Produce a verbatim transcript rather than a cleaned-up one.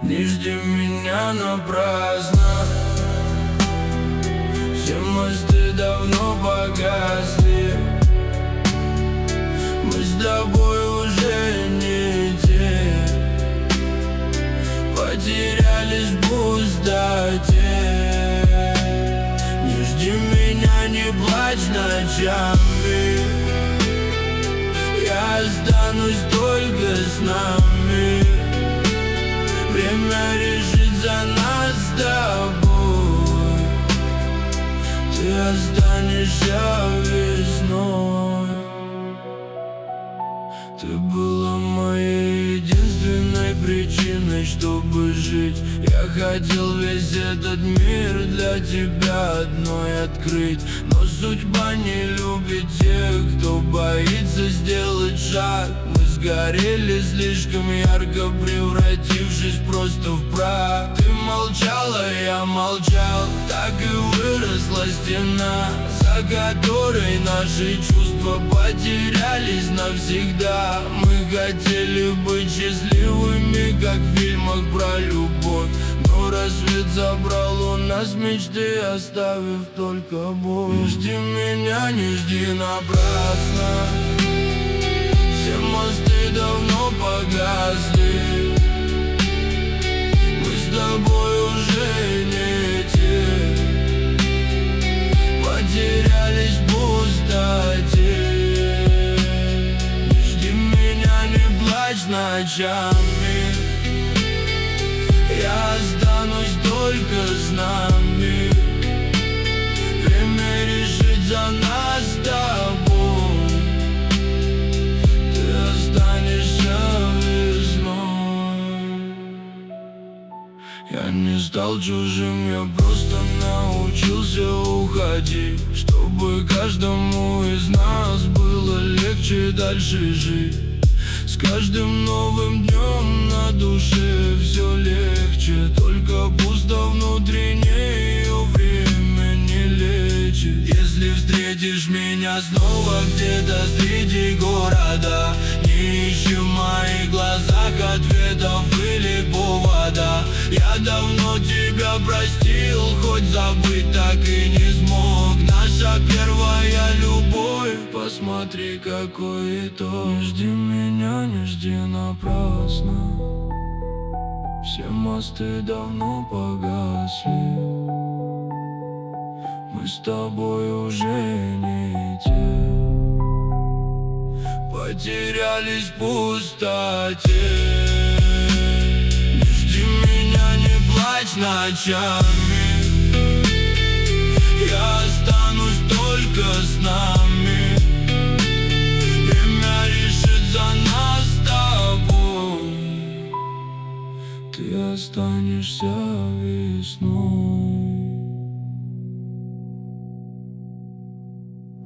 Не жди меня напрасно. Все мосты давно погасли. Мы с тобой уже не те, потерялись в пустоте. Не жди меня, не плачь ночами. Я останусь только с нами. Время решит за нас с тобой. Ты останешься весной. Ты была моей единственной причиной, чтобы жить. Я хотел весь этот мир для тебя одной открыть. Но судьба не любит тех, кто боится сделать шаг. Мы сгорели слишком ярко, превратившись просто в прах. Ты молчала, я молчал, так и выросла стена, за которой наши чувства потерялись навсегда. Мы хотели быть счастливыми, как в фильмах про любовь, но рассвет забрал у нас мечты, оставив только боль. Не жди меня, не жди напрасно. Все мосты давно погасли. Мы с тобой уже не те, потерялись в пустоте. Не жди меня, не плачь ночами. Я останусь только с нами. Время решит за нас с тобой. Ты останешься весной. Я не стал чужим, я просто научился уходить, чтобы каждому из нас было легче дальше жить. С каждым новым днем на душе все легче, только пусто внутренне, ее время не лечит. Если встретишь меня снова где-то среди города, не ищи в моих глазах ответов или повода. Я давно тебя простил, хоть забыть так и не смог. Наша первая любовь, посмотри, какой итог. Не жди меня, не жди напрасно. Все мосты давно погасли. Мы с тобой уже не те, потерялись в пустоте. Не жди меня, не плачь ночами. Я останусь только с нами. Время решит за нас с тобой. Ты останешься.